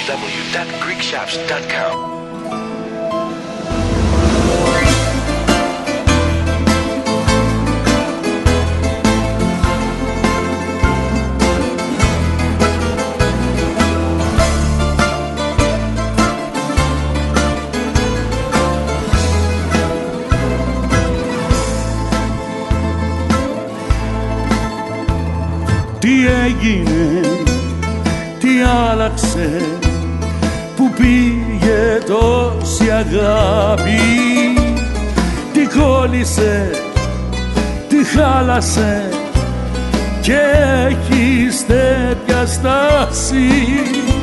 www.greekshops.com. Τι έγινε, τι άλλαξε, που πήγε τόση αγάπη, τι κόλλησε, τι χάλασε και έχεις τέτοια στάση.